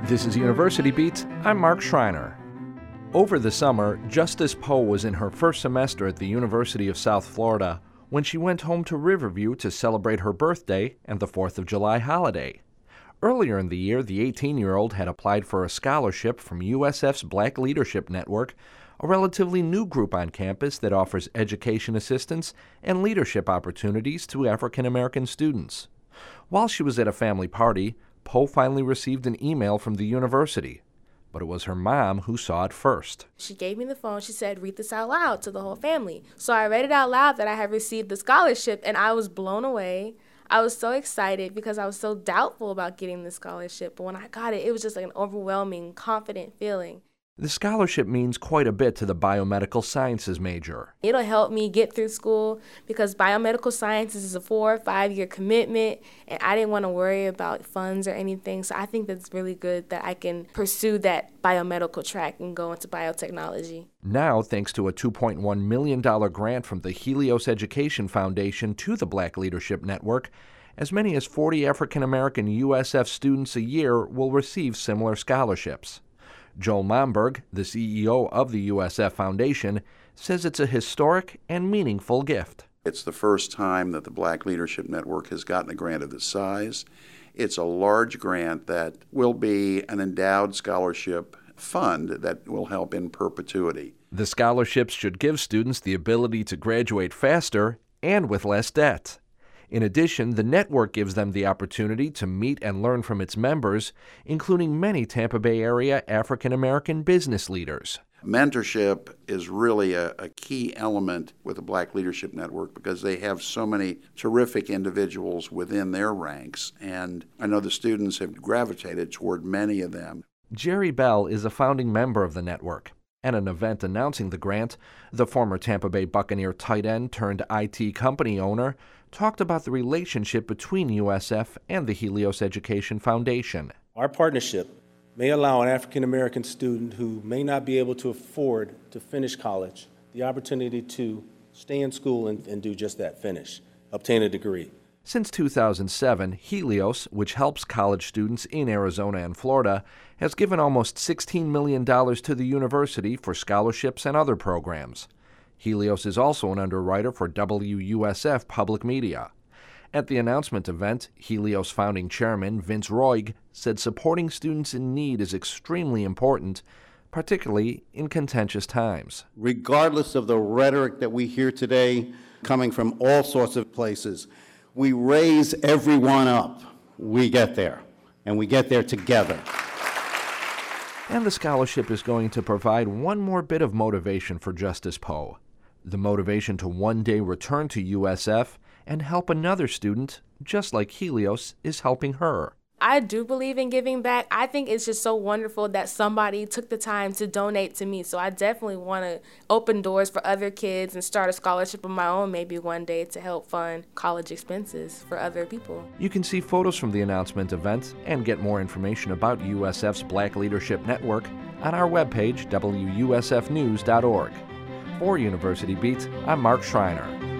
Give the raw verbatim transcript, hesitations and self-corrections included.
This is University Beat. I'm Mark Schreiner. Over the summer, Justice Poe was in her first semester at the University of South Florida when she went home to Riverview to celebrate her birthday and the fourth of July holiday. Earlier in the year, the eighteen-year-old had applied for a scholarship from U S F's Black Leadership Network, a relatively new group on campus that offers education assistance and leadership opportunities to African American students. While she was at a family party, Poe finally received an email from the university, but it was her mom who saw it first. She gave me the phone. She said, read this out loud to the whole family. So I read it out loud that I had received the scholarship, and I was blown away. I was so excited because I was so doubtful about getting the scholarship. But when I got it, it was just like an overwhelming, confident feeling. The scholarship means quite a bit to the biomedical sciences major. It'll help me get through school because biomedical sciences is a four or five year commitment, and I didn't want to worry about funds or anything. So I think that's really good that I can pursue that biomedical track and go into biotechnology. Now, thanks to a two point one million dollars grant from the Helios Education Foundation to the Black Leadership Network, as many as forty African American U S F students a year will receive similar scholarships. Joel Momberg, the C E O of the U S F Foundation, says it's a historic and meaningful gift. It's the first time that the Black Leadership Network has gotten a grant of this size. It's a large grant that will be an endowed scholarship fund that will help in perpetuity. The scholarships should give students the ability to graduate faster and with less debt. In addition, the network gives them the opportunity to meet and learn from its members, including many Tampa Bay area African American business leaders. Mentorship is really a, a key element with the Black Leadership Network because they have so many terrific individuals within their ranks, and I know the students have gravitated toward many of them. Jerry Bell is a founding member of the network. At an event announcing the grant, the former Tampa Bay Buccaneer tight end turned I T company owner talked about the relationship between U S F and the Helios Education Foundation. Our partnership may allow an African American student who may not be able to afford to finish college the opportunity to stay in school and, and do just that, finish, obtain a degree. Since two thousand seven, Helios, which helps college students in Arizona and Florida, has given almost sixteen million dollars to the university for scholarships and other programs. Helios is also an underwriter for W U S F Public Media. At the announcement event, Helios founding chairman Vince Roig said supporting students in need is extremely important, particularly in contentious times. Regardless of the rhetoric that we hear today coming from all sorts of places, we raise everyone up. We get there, and we get there together. And the scholarship is going to provide one more bit of motivation for Justice Poe, the motivation to one day return to U S F and help another student, just like Helios is helping her. I do believe in giving back. I think it's just so wonderful that somebody took the time to donate to me. So I definitely want to open doors for other kids and start a scholarship of my own maybe one day to help fund college expenses for other people. You can see photos from the announcement event and get more information about U S F's Black Leadership Network on our webpage, W U S F news dot org. For University Beat, I'm Mark Schreiner.